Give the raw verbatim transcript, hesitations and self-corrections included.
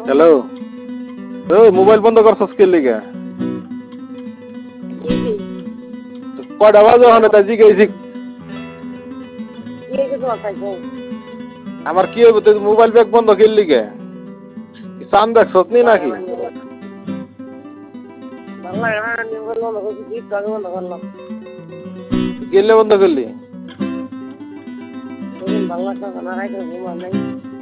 Hello, ওই mobile বন্ধ করছস কে লিগা? কয়টা বাজে ওখানে তাই জিজ্ঞাসি। আমার কি হইব তুই মোবাইল ব্যাগ বন্ধ কে লিগা? চান দেখছস নি নাকি? গেলে বন্ধ করলি?